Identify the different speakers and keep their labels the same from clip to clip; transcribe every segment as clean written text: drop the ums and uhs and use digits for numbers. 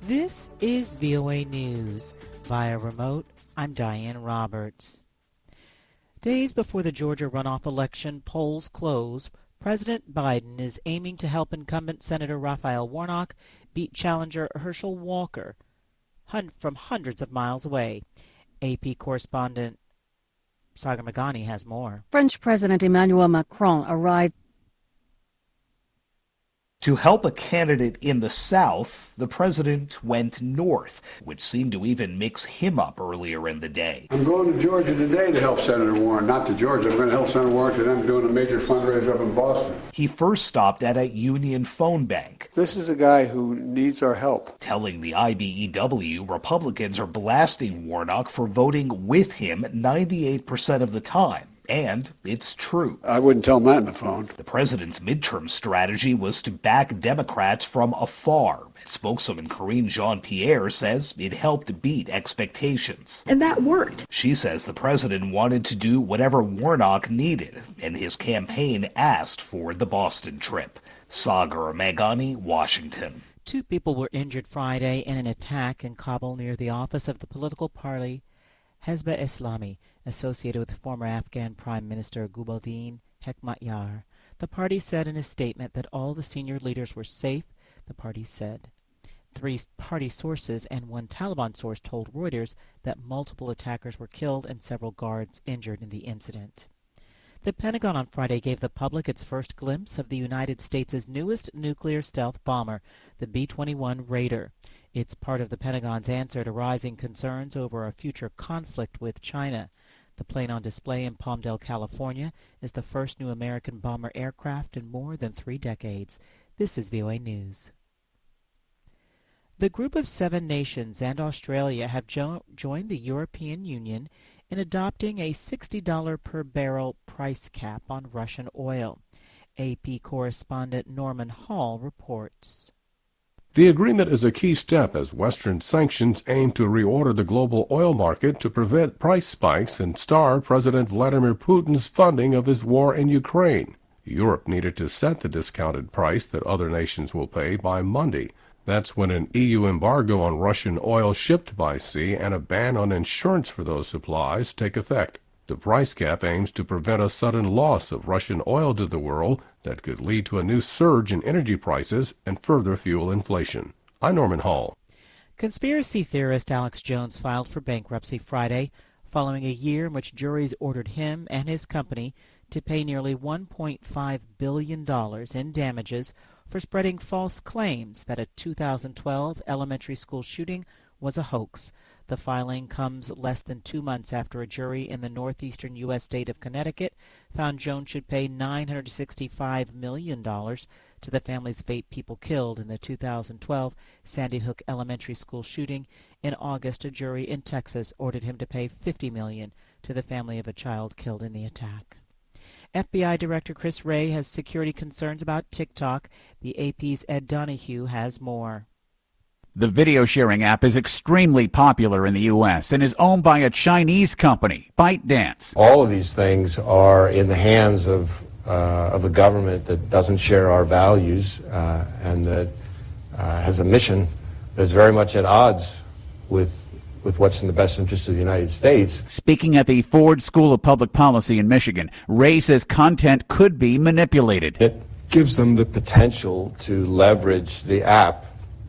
Speaker 1: This is VOA News. Via remote, I'm Diane Roberts. Days before the Georgia runoff election polls close, President Biden is aiming to help incumbent Senator Raphael Warnock beat challenger Herschel Walker from hundreds of miles away. AP correspondent Sagar Meghani has more.
Speaker 2: French President Emmanuel Macron arrived.
Speaker 3: To help a candidate in the South, the president went north, which seemed to even mix him up earlier in the day.
Speaker 4: I'm going to Georgia today to help Senator Warren. Not to Georgia. I'm going to help Senator Warren today. I'm doing a major fundraiser up in Boston.
Speaker 3: He first stopped at a Union Phone Bank.
Speaker 4: This is a guy who needs our help.
Speaker 3: Telling the IBEW Republicans are blasting Warnock for voting with him 98% of the time. And it's true.
Speaker 4: I wouldn't tell him that on the phone.
Speaker 3: The president's midterm strategy was to back Democrats from afar. Spokeswoman Karine Jean-Pierre says it helped beat expectations.
Speaker 5: And that worked.
Speaker 3: She says the president wanted to do whatever Warnock needed, and his campaign asked for the Boston trip. Sagar Meghani, Washington.
Speaker 1: 2 people were injured Friday in an attack in Kabul near the office of the political party Hezbollah Islami, associated with former Afghan Prime Minister Gulbuddin Hekmatyar. The party said in a statement that all the senior leaders were safe, the party said. 3 party sources and 1 Taliban source told Reuters that multiple attackers were killed and several guards injured in the incident. The Pentagon on Friday gave the public its first glimpse of the United States' newest nuclear stealth bomber, the B-21 Raider. It's part of the Pentagon's answer to rising concerns over a future conflict with China. The plane on display in Palmdale, California, is the first new American bomber aircraft in more than 3 decades. This is VOA News. The Group of 7 nations and Australia have joined the European Union in adopting a $60 per barrel price cap on Russian oil. AP correspondent Norman Hall reports.
Speaker 6: The agreement is a key step as Western sanctions aim to reorder the global oil market to prevent price spikes and starve President Vladimir Putin's funding of his war in Ukraine. Europe needed to set the discounted price that other nations will pay by Monday. That's when an EU embargo on Russian oil shipped by sea and a ban on insurance for those supplies take effect. The price cap aims to prevent a sudden loss of Russian oil to the world that could lead to a new surge in energy prices and further fuel inflation. I'm Norman Hall.
Speaker 1: Conspiracy theorist Alex Jones filed for bankruptcy Friday, following a year in which juries ordered him and his company to pay nearly $1.5 billion in damages for spreading false claims that a 2012 elementary school shooting was a hoax. The filing comes less than 2 months after a jury in the northeastern U.S. state of Connecticut found Jones should pay $965 million to the families of 8 people killed in the 2012 Sandy Hook Elementary School shooting. In August, a jury in Texas ordered him to pay $50 million to the family of a child killed in the attack. FBI Director Chris Wray has security concerns about TikTok. The AP's Ed Donahue has more.
Speaker 7: The video-sharing app is extremely popular in the U.S. and is owned by a Chinese company, ByteDance.
Speaker 8: All of these things are in the hands of a government that doesn't share our values and that has a mission that's very much at odds with what's in the best interest of the United States.
Speaker 7: Speaking at the Ford School of Public Policy in Michigan, Wray says content could be manipulated.
Speaker 8: It gives them the potential to leverage the app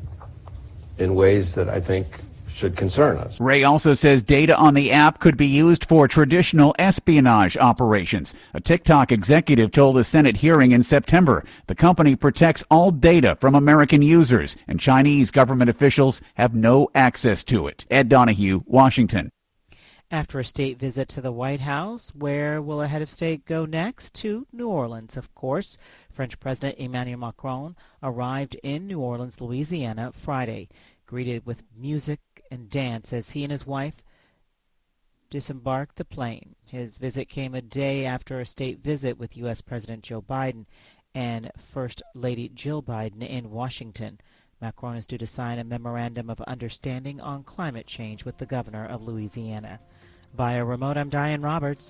Speaker 8: in ways that I think should concern us.
Speaker 7: Wray also says data on the app could be used for traditional espionage operations. A TikTok executive told a Senate hearing in September the company protects all data from American users, and Chinese government officials have no access to it. Ed Donahue, Washington.
Speaker 1: After a state visit to the White House, where will a head of state go next? To New Orleans, of course. French President Emmanuel Macron arrived in New Orleans, Louisiana, Friday, greeted with music and dance as he and his wife disembarked the plane. His visit came a day after a state visit with U.S. President Joe Biden and First Lady Jill Biden in Washington. Macron is due to sign a memorandum of understanding on climate change with the governor of Louisiana. Via remote, I'm Diane Roberts.